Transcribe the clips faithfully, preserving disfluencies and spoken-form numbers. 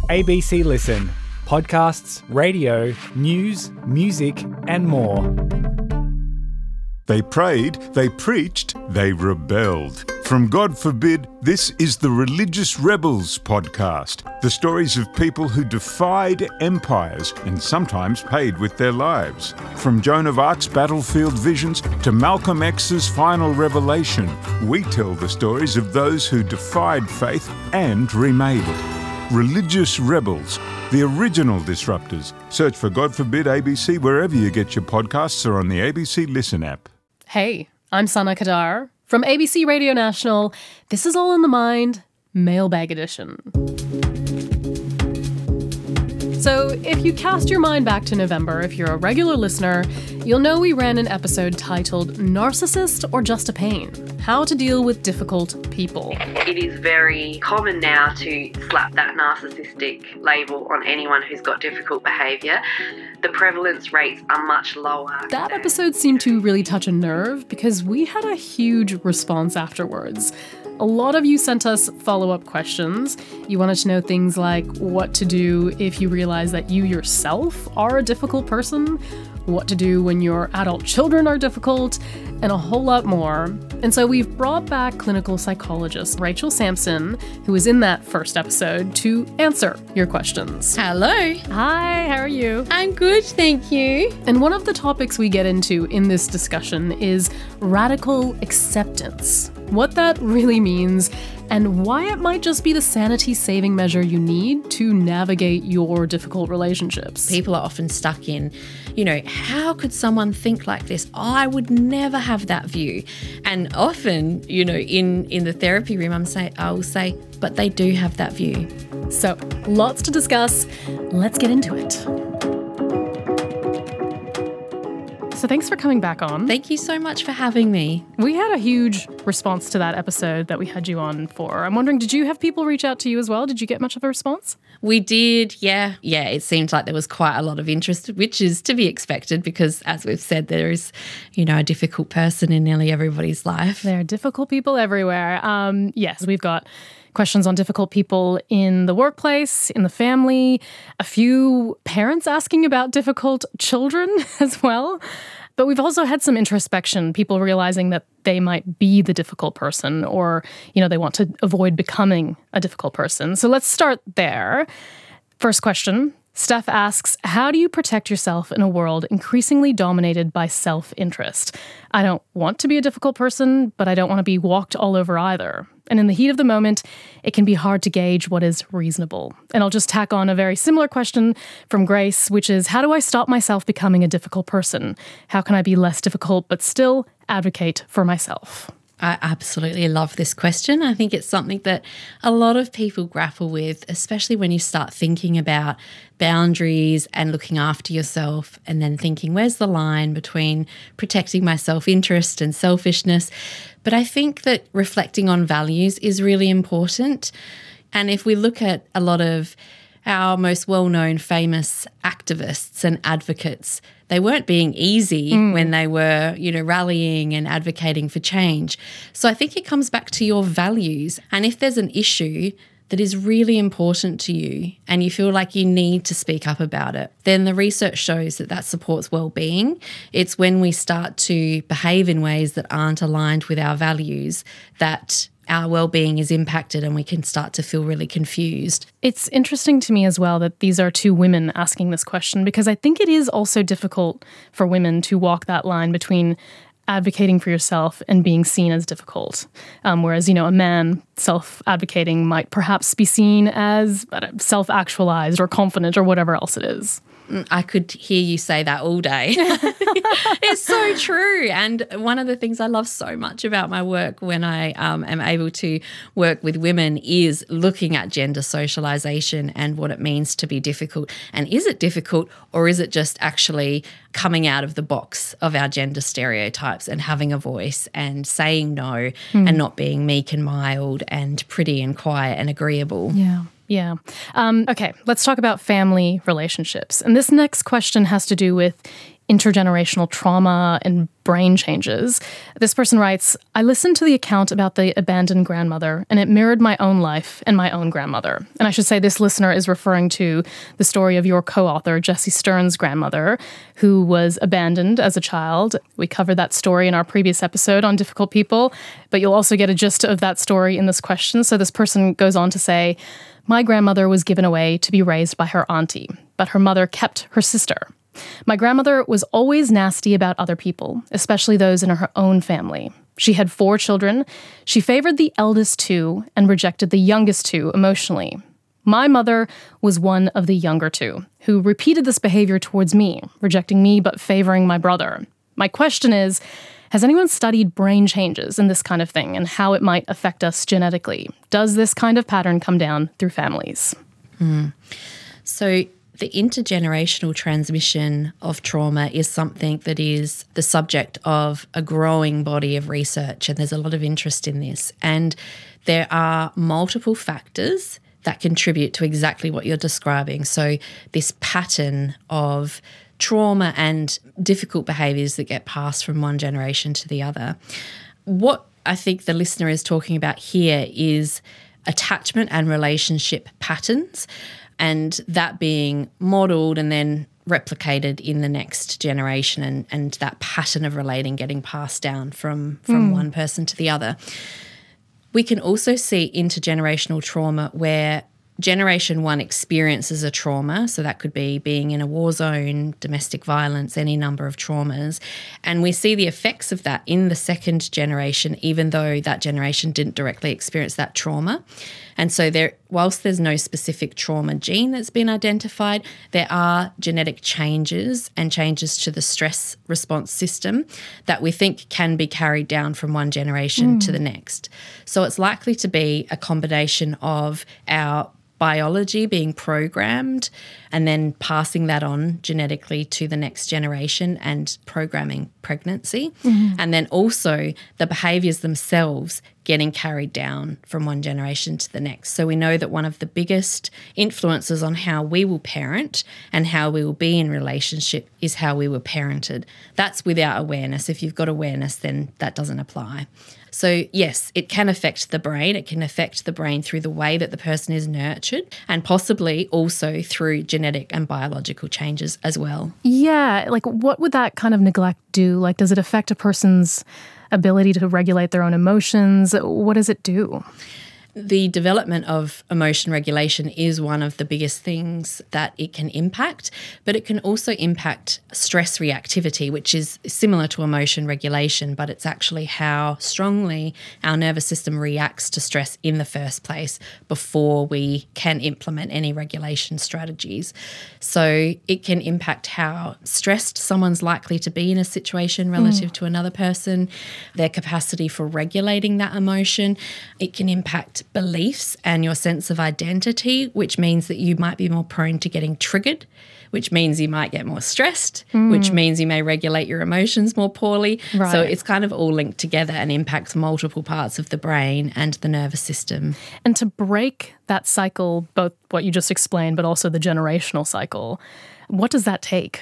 A B C Listen. Podcasts, radio, news, music and more. They prayed, they preached, they rebelled. From God Forbid, this is the Religious Rebels podcast. The stories of people who defied empires and sometimes paid with their lives. From Joan of Arc's battlefield visions to Malcolm X's final revelation, we tell the stories of those who defied faith and remade it. Religious Rebels, the original disruptors. Search for God Forbid A B C wherever you get your podcasts or on the A B C Listen app. Hey, I'm Sana Kadar. From A B C Radio National, this is All in the Mind, Mailbag Edition. So if you cast your mind back to November, if you're a regular listener, you'll know we ran an episode titled Narcissist or Just a Pain? How to Deal with Difficult People. It is very common now to slap that narcissistic label on anyone who's got difficult behaviour. The prevalence rates are much lower. That episode seemed to really touch a nerve because we had a huge response afterwards. A lot of you sent us follow-up questions. You wanted to know things like what to do if you realize that you yourself are a difficult person, what to do when your adult children are difficult, and a whole lot more. And so we've brought back clinical psychologist Rachel Sampson, who was in that first episode, to answer your questions. Hello. Hi, how are you? I'm good, thank you. And one of the topics we get into in this discussion is radical acceptance. What that really means and why it might just be the sanity-saving measure you need to navigate your difficult relationships. People are often stuck in, you know, how could someone think like this? I would never have that view. And often, you know, in, in the therapy room, I'm say, I will say, but they do have that view. So, lots to discuss. Let's get into it. So thanks for coming back on. Thank you so much for having me. We had a huge response to that episode that we had you on for. I'm wondering, did you have people reach out to you as well? Did you get much of a response? We did, yeah. Yeah, it seemed like there was quite a lot of interest, which is to be expected because, as we've said, there is, you know, a difficult person in nearly everybody's life. There are difficult people everywhere. Um, yes, we've got questions on difficult people in the workplace, in the family, a few parents asking about difficult children as well. But we've also had some introspection, people realizing that they might be the difficult person or, you know, they want to avoid becoming a difficult person. So let's start there. First question. Steph asks, how do you protect yourself in a world increasingly dominated by self-interest? I don't want to be a difficult person, but I don't want to be walked all over either. And in the heat of the moment, it can be hard to gauge what is reasonable. And I'll just tack on a very similar question from Grace, which is, how do I stop myself becoming a difficult person? How can I be less difficult but still advocate for myself? I absolutely love this question. I think it's something that a lot of people grapple with, especially when you start thinking about boundaries and looking after yourself and then thinking, where's the line between protecting my self-interest and selfishness? But I think that reflecting on values is really important. And if we look at a lot of our most well-known famous activists and advocates, they weren't being easy mm. when they were, you know, rallying and advocating for change. So I think it comes back to your values. And if there's an issue that is really important to you and you feel like you need to speak up about it, then the research shows that that supports well-being. It's when we start to behave in ways that aren't aligned with our values that our well-being is impacted and we can start to feel really confused. It's interesting to me as well that these are two women asking this question because I think it is also difficult for women to walk that line between advocating for yourself and being seen as difficult. Um, whereas, you know, a man self-advocating might perhaps be seen as self-actualized or confident or whatever else it is. I could hear you say that all day. It's so true. And one of the things I love so much about my work when I um, am able to work with women is looking at gender socialization and what it means to be difficult. And is it difficult or is it just actually coming out of the box of our gender stereotypes and having a voice and saying no mm. and not being meek and mild and pretty and quiet and agreeable? Yeah. Yeah. Um, okay, let's talk about family relationships. And this next question has to do with intergenerational trauma and brain changes. This person writes, I listened to the account about the abandoned grandmother, and it mirrored my own life and my own grandmother. And I should say this listener is referring to the story of your co-author, Jessie Stern's grandmother, who was abandoned as a child. We covered that story in our previous episode on difficult people, but you'll also get a gist of that story in this question. So this person goes on to say, my grandmother was given away to be raised by her auntie, but her mother kept her sister. My grandmother was always nasty about other people, especially those in her own family. She had four children. She favored the eldest two and rejected the youngest two emotionally. My mother was one of the younger two, who repeated this behavior towards me, rejecting me but favoring my brother. My question is, has anyone studied brain changes in this kind of thing and how it might affect us genetically? Does this kind of pattern come down through families? Mm. So the intergenerational transmission of trauma is something that is the subject of a growing body of research, and there's a lot of interest in this. And there are multiple factors that contribute to exactly what you're describing. So this pattern of trauma and difficult behaviours that get passed from one generation to the other. What I think the listener is talking about here is attachment and relationship patterns, and that being modelled and then replicated in the next generation, and, and that pattern of relating getting passed down from, from mm. one person to the other. We can also see intergenerational trauma where generation one experiences a trauma, so that could be being in a war zone, domestic violence, any number of traumas, and we see the effects of that in the second generation, even though that generation didn't directly experience that trauma. And so there, whilst there's no specific trauma gene that's been identified, there are genetic changes and changes to the stress response system that we think can be carried down from one generation mm. to the next. So it's likely to be a combination of our biology being programmed and then passing that on genetically to the next generation and programming pregnancy. Mm-hmm. And then also the behaviours themselves getting carried down from one generation to the next. So we know that one of the biggest influences on how we will parent and how we will be in relationship is how we were parented. That's without awareness. If you've got awareness, then that doesn't apply. So yes, it can affect the brain. It can affect the brain through the way that the person is nurtured and possibly also through genetic and biological changes as well. Yeah, like what would that kind of neglect do? Like, does it affect a person's ability to regulate their own emotions? What does it do? The development of emotion regulation is one of the biggest things that it can impact, but it can also impact stress reactivity, which is similar to emotion regulation, but it's actually how strongly our nervous system reacts to stress in the first place before we can implement any regulation strategies. So it can impact how stressed someone's likely to be in a situation relative mm. to another person, their capacity for regulating that emotion. It can impact beliefs and your sense of identity, which means that you might be more prone to getting triggered, which means you might get more stressed, mm. which means you may regulate your emotions more poorly. Right. So it's kind of all linked together and impacts multiple parts of the brain and the nervous system. And to break that cycle, both what you just explained, but also the generational cycle, what does that take?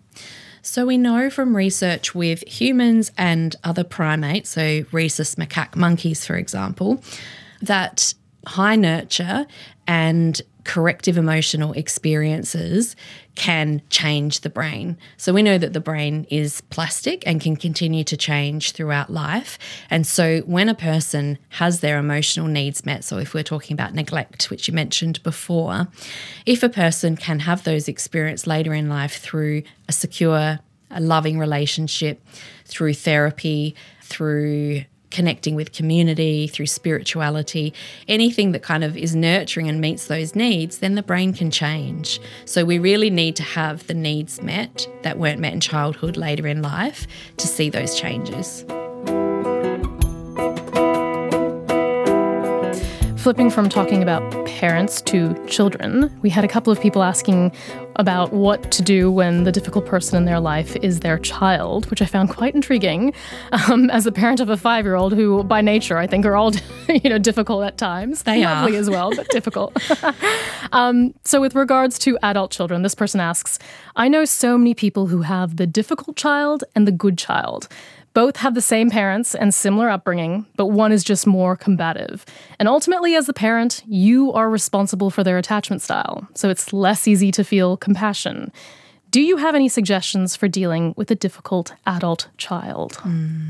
So we know from research with humans and other primates, so rhesus macaque monkeys, for example, that high nurture and corrective emotional experiences can change the brain. So we know that the brain is plastic and can continue to change throughout life. And so when a person has their emotional needs met, so if we're talking about neglect, which you mentioned before, if a person can have those experiences later in life through a secure, a loving relationship, through therapy, through connecting with community, through spirituality, anything that kind of is nurturing and meets those needs, then the brain can change. So we really need to have the needs met that weren't met in childhood later in life to see those changes. Flipping from talking about parents to children, we had a couple of people asking about what to do when the difficult person in their life is their child, which I found quite intriguing. Um, as a parent of a five-year-old who, by nature, I think are all, you know, difficult at times. They Lovely are. as well, but difficult. um, so with regards to adult children, this person asks, I know so many people who have the difficult child and the good child. Both have the same parents and similar upbringing, but one is just more combative. And ultimately, as the parent, you are responsible for their attachment style, so it's less easy to feel compassion. Do you have any suggestions for dealing with a difficult adult child? Mm.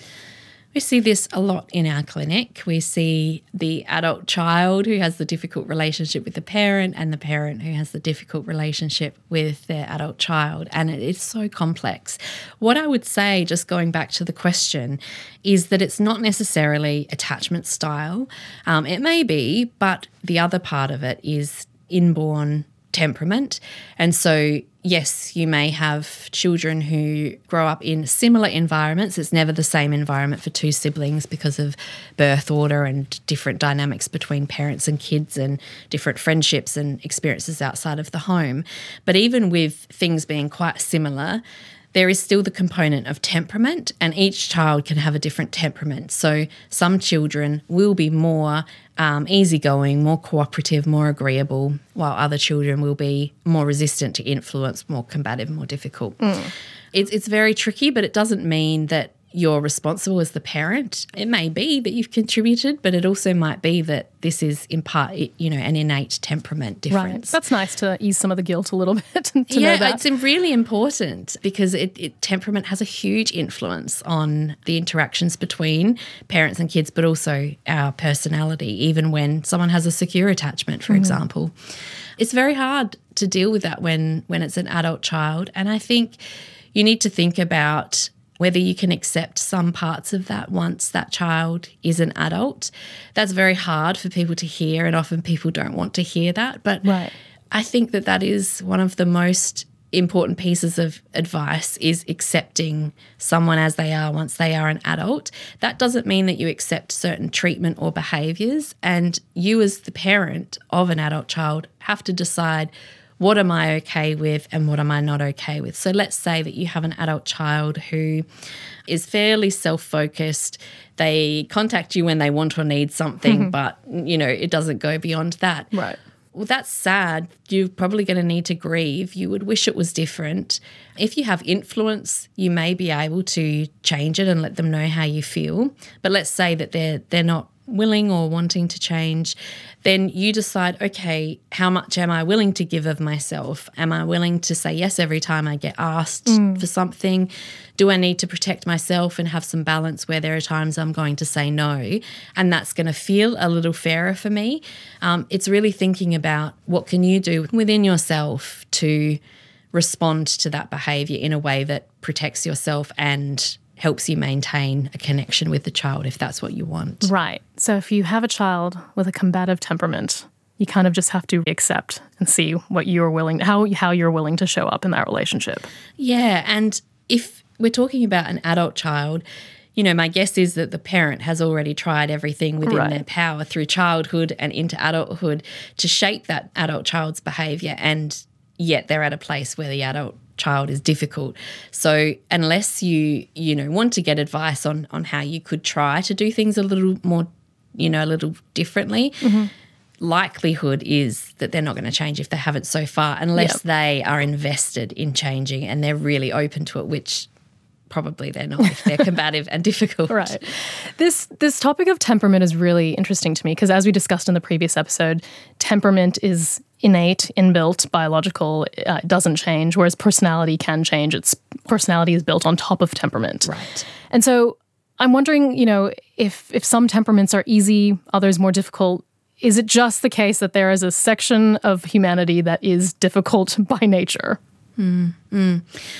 We see this a lot in our clinic. We see the adult child who has the difficult relationship with the parent and the parent who has the difficult relationship with their adult child. And it is so complex. What I would say, just going back to the question, is that it's not necessarily attachment style. Um, it may be, but the other part of it is inborn temperament. And so, yes, you may have children who grow up in similar environments. It's never the same environment for two siblings because of birth order and different dynamics between parents and kids and different friendships and experiences outside of the home. But even with things being quite similar, there is still the component of temperament, and each child can have a different temperament. So some children will be more um, easygoing, more cooperative, more agreeable, while other children will be more resistant to influence, more combative, more difficult. Mm. It's, it's very tricky, but it doesn't mean that you're responsible as the parent. It may be that you've contributed, but it also might be that this is in part, you know, an innate temperament difference. Right. That's nice to ease some of the guilt a little bit. to yeah, know that. It's really important because it, it temperament has a huge influence on the interactions between parents and kids, but also our personality, even when someone has a secure attachment, for mm. example. It's very hard to deal with that when when it's an adult child. And I think you need to think about whether you can accept some parts of that once that child is an adult. That's very hard for people to hear, and often people don't want to hear that. But right. I think that that is one of the most important pieces of advice, is accepting someone as they are once they are an adult. That doesn't mean that you accept certain treatment or behaviours, and you as the parent of an adult child have to decide, what am I okay with and what am I not okay with? So let's say that you have an adult child who is fairly self-focused. They contact you when they want or need something, but, you know, it doesn't go beyond that. Right. Well, that's sad. You're probably going to need to grieve. You would wish it was different. If you have influence, you may be able to change it and let them know how you feel. But let's say that they're they're not willing or wanting to change, then you decide, okay, how much am I willing to give of myself? Am I willing to say yes every time I get asked mm. for something? Do I need to protect myself and have some balance where there are times I'm going to say no, and that's going to feel a little fairer for me? Um, it's really thinking about what can you do within yourself to respond to that behaviour in a way that protects yourself and helps you maintain a connection with the child if that's what you want. Right. So if you have a child with a combative temperament, you kind of just have to accept and see what you're willing, how how you're willing to show up in that relationship. Yeah, and if we're talking about an adult child, you know, my guess is that the parent has already tried everything within right. their power through childhood and into adulthood to shape that adult child's behaviour, and yet they're at a place where the adult child is difficult. So unless you, you know, want to get advice on on how you could try to do things a little more, you know, a little differently, mm-hmm. likelihood is that they're not going to change if they haven't so far, unless yep. they are invested in changing and they're really open to it, which probably they're not if they're combative and difficult. Right. This this topic of temperament is really interesting to me because, as we discussed in the previous episode, temperament is innate, inbuilt, biological, uh, it doesn't change, whereas personality can change. Its personality is built on top of temperament. Right. And so I'm wondering, you know, if if some temperaments are easy, others more difficult, is it just the case that there is a section of humanity that is difficult by nature? Mm, mm.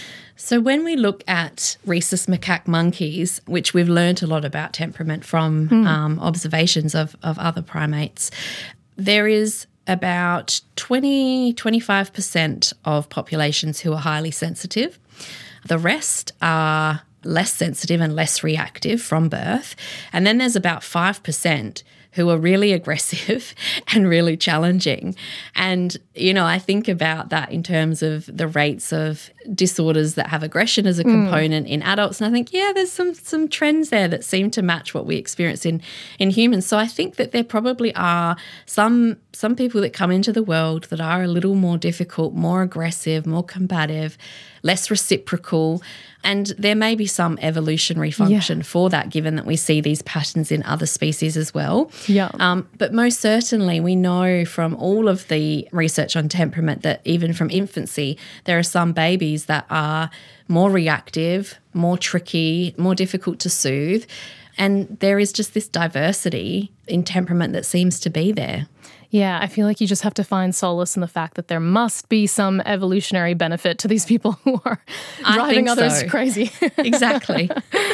So when we look at rhesus macaque monkeys, which we've learned a lot about temperament from mm. um, observations of, of other primates, there is about twenty, twenty-five percent of populations who are highly sensitive. The rest are less sensitive and less reactive from birth. And then there's about five percent who are really aggressive and really challenging. And, you know, I think about that in terms of the rates of disorders that have aggression as a component mm. in adults. And I think, yeah, there's some some trends there that seem to match what we experience in, in humans. So I think that there probably are some some people that come into the world that are a little more difficult, more aggressive, more combative, less reciprocal. And there may be some evolutionary function yeah. for that, given that we see these patterns in other species as well. Yeah. Um, but most certainly we know from all of the research on temperament that even from infancy, there are some babies that are more reactive, more tricky, more difficult to soothe. And there is just this diversity in temperament that seems to be there. Yeah, I feel like you just have to find solace in the fact that there must be some evolutionary benefit to these people who are driving others so. crazy. Exactly.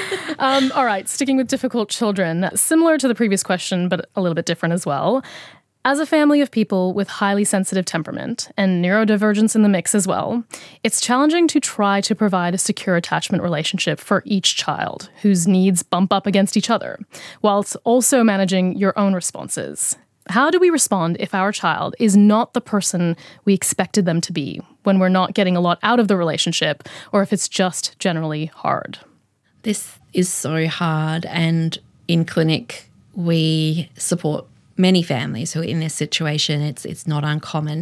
um, all right, sticking with difficult children, similar to the previous question, but a little bit different as well. As a family of people with highly sensitive temperament and neurodivergence in the mix as well, it's challenging to try to provide a secure attachment relationship for each child whose needs bump up against each other, whilst also managing your own responses. How do we respond if our child is not the person we expected them to be, when we're not getting a lot out of the relationship, or if it's just generally hard? This is so hard, and in clinic we support many families who are in this situation. It's it's not uncommon.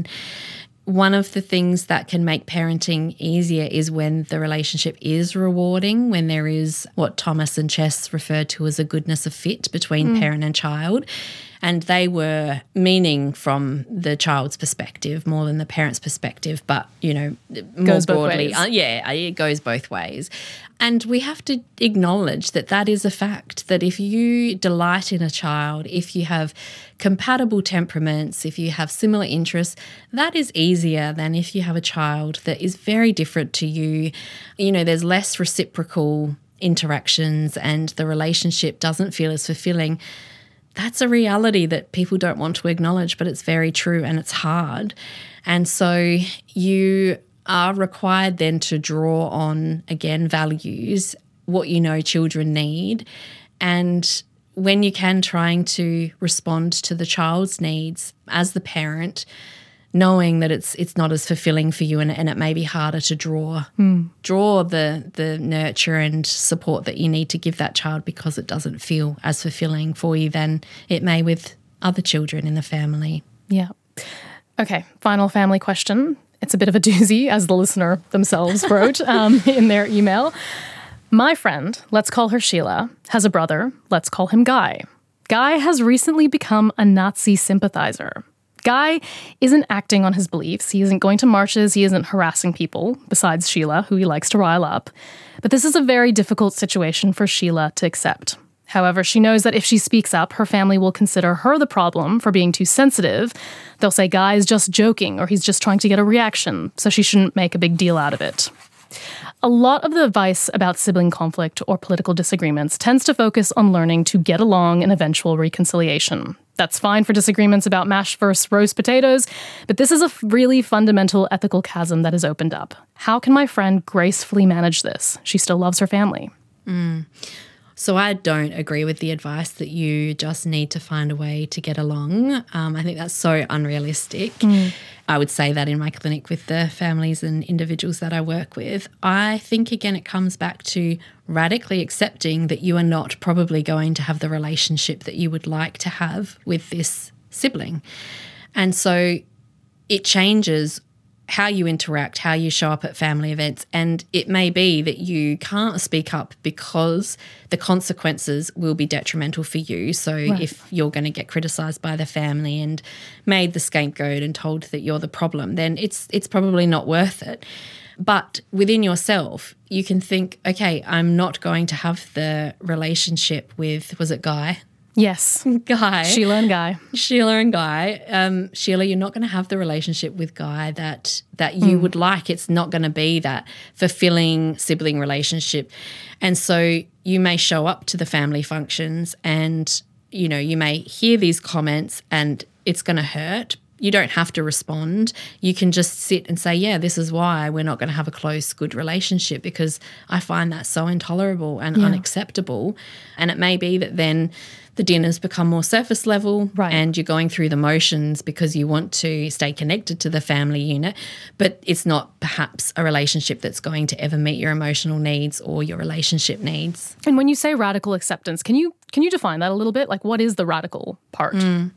One of the things that can make parenting easier is when the relationship is rewarding, when there is what Thomas and Chess referred to as a goodness of fit between mm. parent and child. And they were meaning from the child's perspective more than the parent's perspective, but, you know, more goes broadly. Both ways. Uh, yeah, it goes both ways. And we have to acknowledge that that is a fact, that if you delight in a child, if you have compatible temperaments, if you have similar interests, that is easier than if you have a child that is very different to you. You know, there's less reciprocal interactions and the relationship doesn't feel as fulfilling. That's a reality that people don't want to acknowledge, but it's very true and it's hard. And so you are required then to draw on, again, values, what you know children need, and when you can, trying to respond to the child's needs as the parent, knowing that it's it's not as fulfilling for you and, and it may be harder to draw mm. draw the the nurture and support that you need to give that child because it doesn't feel as fulfilling for you than it may with other children in the family. Yeah. Okay, final family question. It's a bit of a doozy, as the listener themselves wrote um, in their email. My friend, let's call her Sheila, has a brother, let's call him Guy. Guy has recently become a Nazi sympathizer. Guy isn't acting on his beliefs. He isn't going to marches. He isn't harassing people, besides Sheila, who he likes to rile up. But this is a very difficult situation for Sheila to accept. However, she knows that if she speaks up, her family will consider her the problem for being too sensitive. They'll say Guy is just joking or he's just trying to get a reaction, so she shouldn't make a big deal out of it. A lot of the advice about sibling conflict or political disagreements tends to focus on learning to get along and eventual reconciliation. That's fine for disagreements about mashed versus roast potatoes, but this is a really fundamental ethical chasm that has opened up. How can my friend gracefully manage this? She still loves her family. Mm. So I don't agree with the advice that you just need to find a way to get along. Um, I think that's so unrealistic. Mm. I would say that in my clinic with the families and individuals that I work with. I think, again, it comes back to radically accepting that you are not probably going to have the relationship that you would like to have with this sibling. And so it changes how you interact, how you show up at family events. And it may be that you can't speak up because the consequences will be detrimental for you. So right. if you're going to get criticised by the family and made the scapegoat and told that you're the problem, then it's it's probably not worth it. But within yourself, you can think, okay, I'm not going to have the relationship with, was it Guy? Yes. Guy. Sheila and Guy. Sheila and Guy. Um, Sheila, you're not going to have the relationship with Guy that that you mm. would like. It's not going to be that fulfilling sibling relationship. And so you may show up to the family functions and, you know, you may hear these comments and it's going to hurt, You don't have to respond. You can just sit and say, yeah, this is why we're not going to have a close, good relationship, because I find that so intolerable and Yeah. unacceptable. And it may be that then the dinners become more surface level, Right. and you're going through the motions because you want to stay connected to the family unit, but it's not perhaps a relationship that's going to ever meet your emotional needs or your relationship needs. And when you say radical acceptance, can you can you define that a little bit? Like, what is the radical part?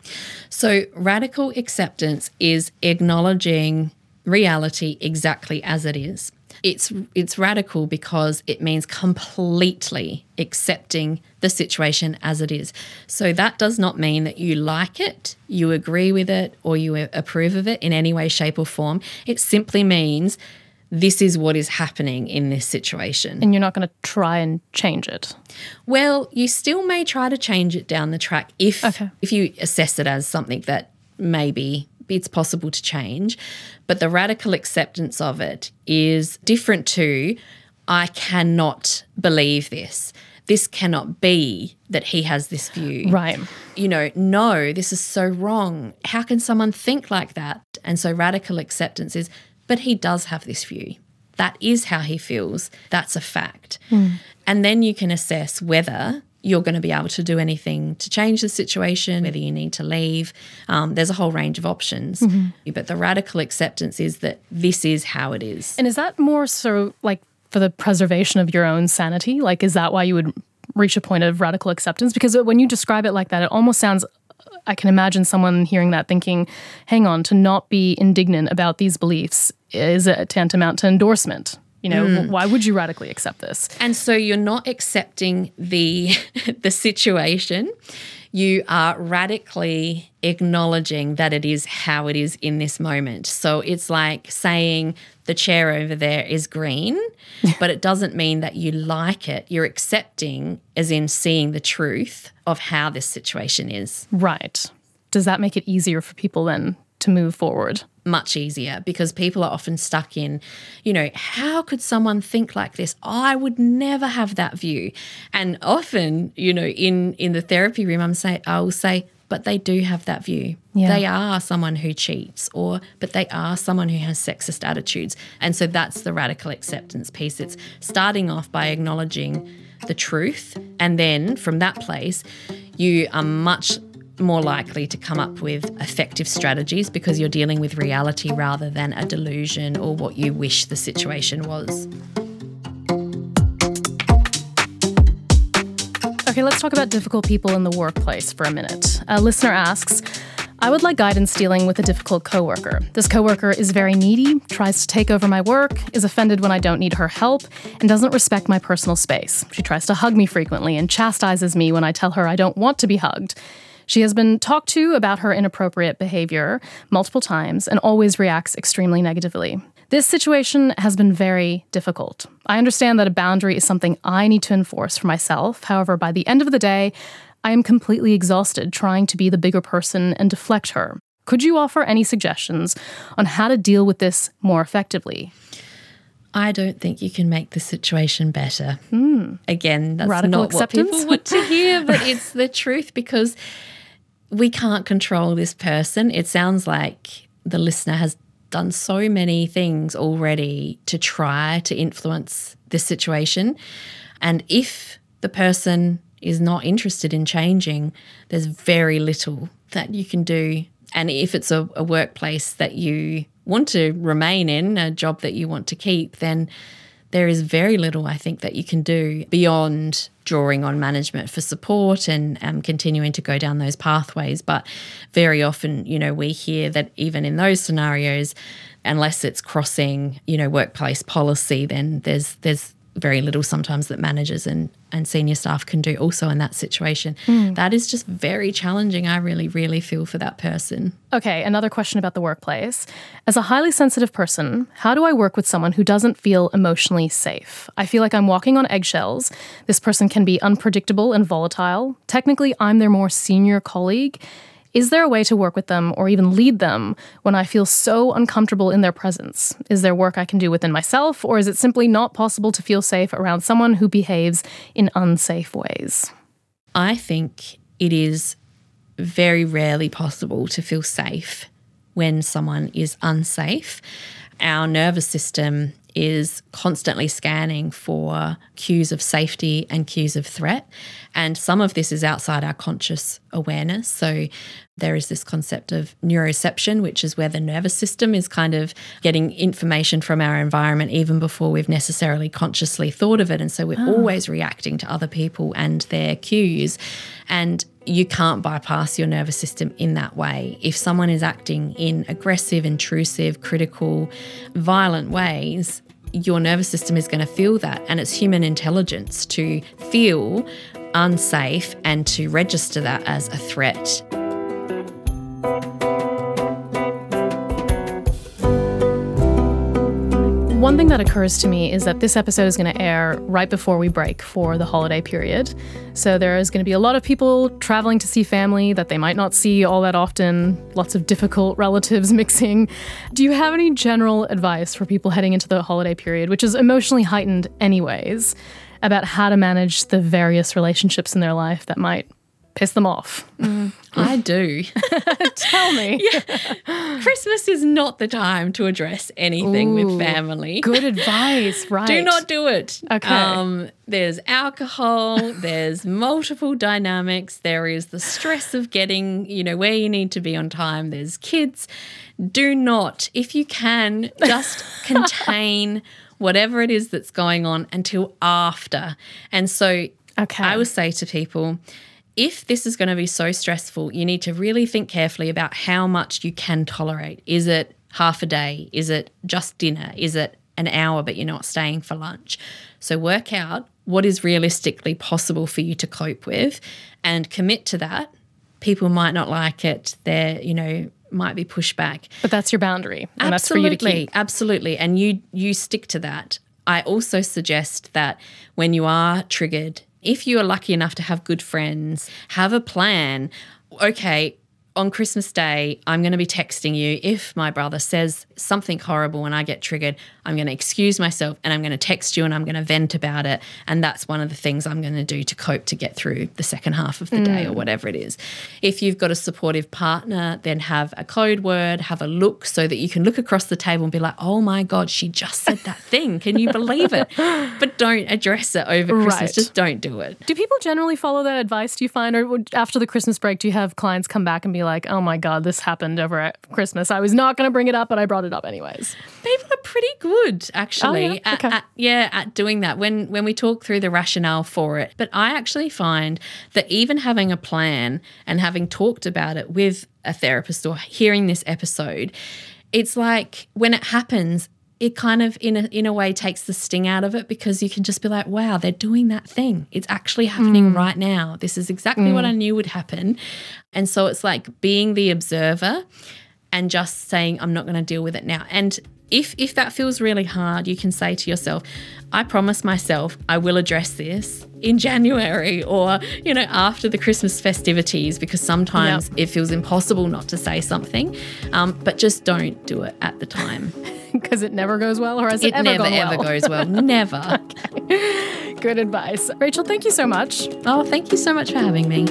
So radical acceptance is acknowledging reality exactly as it is. It's it's radical because it means completely accepting the situation as it is. So that does not mean that you like it, you agree with it, or you approve of it in any way, shape, or form. It simply means this is what is happening in this situation. And you're not going to try and change it. Well, you still may try to change it down the track if Okay. if you assess it as something that maybe it's possible to change. But the radical acceptance of it is different to, I cannot believe this. This cannot be that he has this view. Right. You know, no, this is so wrong. How can someone think like that? And so radical acceptance is, but he does have this view. That is how he feels. That's a fact. And then you can assess whether you're going to be able to do anything to change the situation, whether you need to leave. Um, there's a whole range of options. But the radical acceptance is that this is how it is. And is that more so like for the preservation of your own sanity? Like, is that why you would reach a point of radical acceptance? Because when you describe it like that, it almost sounds, I can imagine someone hearing that thinking, hang on, to not be indignant about these beliefs is a tantamount to endorsement. You know, why would you radically accept this? And so you're not accepting the the situation. You are radically acknowledging that it is how it is in this moment. So it's like saying the chair over there is green, but it doesn't mean that you like it. You're accepting, as in seeing the truth of how this situation is. Right. Does that make it easier for people then to move forward? Much easier, because people are often stuck in, you know, how could someone think like this? I would never have that view. And often, you know, in, in the therapy room, I'm say, I will say, but they do have that view. Yeah. They are someone who cheats, or but they are someone who has sexist attitudes. And so that's the radical acceptance piece. It's starting off by acknowledging the truth, and then from that place, you are much more likely to come up with effective strategies because you're dealing with reality rather than a delusion or what you wish the situation was. Okay, let's talk about difficult people in the workplace for a minute. A listener asks, I would like guidance dealing with a difficult coworker. This coworker is very needy, tries to take over my work, is offended when I don't need her help, and doesn't respect my personal space. She tries to hug me frequently and chastises me when I tell her I don't want to be hugged. She has been talked to about her inappropriate behavior multiple times and always reacts extremely negatively. This situation has been very difficult. I understand that a boundary is something I need to enforce for myself. However, by the end of the day, I am completely exhausted trying to be the bigger person and deflect her. Could you offer any suggestions on how to deal with this more effectively? I don't think you can make the situation better. Hmm. Again, that's Radical not acceptance? what people want to hear, but it's the truth, because we can't control this person. It sounds like the listener has done so many things already to try to influence this situation. And if the person is not interested in changing, there's very little that you can do. And if it's a, a workplace that you want to remain in, a job that you want to keep, then there is very little, I think, that you can do beyond drawing on management for support and um, continuing to go down those pathways. But very often, you know, we hear that even in those scenarios, unless it's crossing, you know, workplace policy, then there's there's very little sometimes that managers and, and senior staff can do also in that situation. Mm. That is just very challenging. I really, really feel for that person. Okay, another question about the workplace. As a highly sensitive person, how do I work with someone who doesn't feel emotionally safe? I feel like I'm walking on eggshells. This person can be unpredictable and volatile. Technically, I'm their more senior colleague. Is there a way to work with them or even lead them when I feel so uncomfortable in their presence? Is there work I can do within myself, or is it simply not possible to feel safe around someone who behaves in unsafe ways? I think it is very rarely possible to feel safe when someone is unsafe. Our nervous system is constantly scanning for cues of safety and cues of threat. And some of this is outside our conscious awareness. So there is this concept of neuroception, which is where the nervous system is kind of getting information from our environment even before we've necessarily consciously thought of it. And so we're oh. always reacting to other people and their cues. And you can't bypass your nervous system in that way. If someone is acting in aggressive, intrusive, critical, violent ways, your nervous system is going to feel that. And it's human intelligence to feel unsafe and to register that as a threat. One thing that occurs to me is that this episode is going to air right before we break for the holiday period. So there is going to be a lot of people traveling to see family that they might not see all that often, lots of difficult relatives mixing. Do you have any general advice for people heading into the holiday period, which is emotionally heightened anyways, about how to manage the various relationships in their life that might piss them off? Mm, I do. Tell me. Yeah. Christmas is not the time to address anything Ooh, with family. Good advice, right. Do not do it. Okay. Um, there's alcohol, there's multiple dynamics, there is the stress of getting, you know, where you need to be on time, there's kids. Do not, if you can, just contain whatever it is that's going on until after. And so okay. I would say to people, if this is going to be so stressful, you need to really think carefully about how much you can tolerate. Is it half a day? Is it just dinner? Is it an hour but you're not staying for lunch? So work out what is realistically possible for you to cope with and commit to that. People might not like it. They're, you know, might be pushback. But that's your boundary. And absolutely, that's for you to keep. Absolutely. And you you stick to that. I also suggest that when you are triggered, if you are lucky enough to have good friends, have a plan. Okay, on Christmas Day, I'm going to be texting you. If my brother says something horrible and I get triggered, I'm going to excuse myself and I'm going to text you and I'm going to vent about it. And that's one of the things I'm going to do to cope to get through the second half of the mm. day or whatever it is. If you've got a supportive partner, then have a code word, have a look so that you can look across the table and be like, oh my God, she just said that thing. Can you believe it? But don't address it over Christmas. Right. Just don't do it. Do people generally follow that advice, do you find? Or after the Christmas break, do you have clients come back and be like, oh my God, this happened over at Christmas. I was not going to bring it up, but I brought it up anyways. People are pretty good, actually, oh, yeah? at, Okay. at, yeah, at doing that when, when we talk through the rationale for it. But I actually find that even having a plan and having talked about it with a therapist or hearing this episode, it's like when it happens, it kind of in a, in a way takes the sting out of it because you can just be like, wow, they're doing that thing. It's actually happening mm. right now. This is exactly mm. what I knew would happen. And so it's like being the observer and just saying, I'm not going to deal with it now. And if if that feels really hard, you can say to yourself, I promise myself I will address this in January or, you know, after the Christmas festivities, because sometimes yep. it feels impossible not to say something, um, but just don't do it at the time. Because it never goes well, or has it, it ever never, gone ever well? goes well. Never. Okay. Good advice. Rachel, thank you so much. Oh, thank you so much for having me.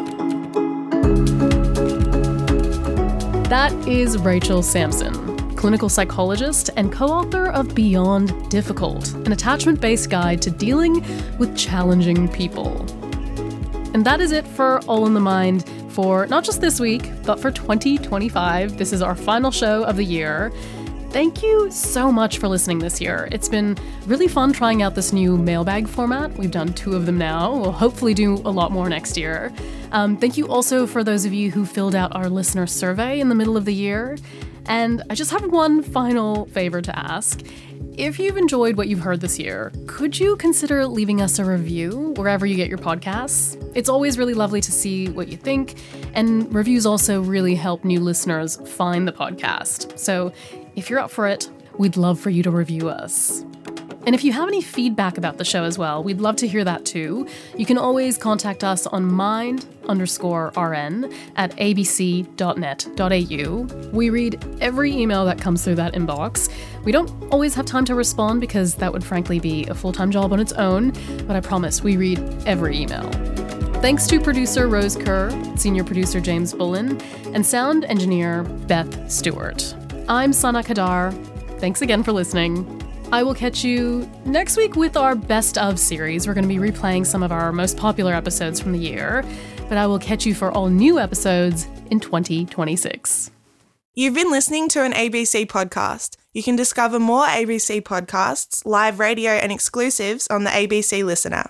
That is Rachel Sampson, clinical psychologist and co-author of Beyond Difficult, an attachment-based guide to dealing with challenging people. And that is it for All in the Mind for not just this week, but for twenty twenty-five. This is our final show of the year. Thank you so much for listening this year. It's been really fun trying out this new mailbag format. We've done two of them now. We'll hopefully do a lot more next year. Um, thank you also for those of you who filled out our listener survey in the middle of the year. And I just have one final favor to ask. If you've enjoyed what you've heard this year, could you consider leaving us a review wherever you get your podcasts? It's always really lovely to see what you think, and reviews also really help new listeners find the podcast. So if you're up for it, we'd love for you to review us. And if you have any feedback about the show as well, we'd love to hear that too. You can always contact us on mind underscore rn at abc dot net dot a u. We read every email that comes through that inbox. We don't always have time to respond because that would frankly be a full-time job on its own, but I promise we read every email. Thanks to producer Rose Kerr, senior producer James Bullen, and sound engineer Beth Stewart. I'm Sana Kadar. Thanks again for listening. I will catch you next week with our Best Of series. We're going to be replaying some of our most popular episodes from the year, but I will catch you for all new episodes in twenty twenty-six. You've been listening to an A B C podcast. You can discover more A B C podcasts, live radio and exclusives on the A B C Listen app.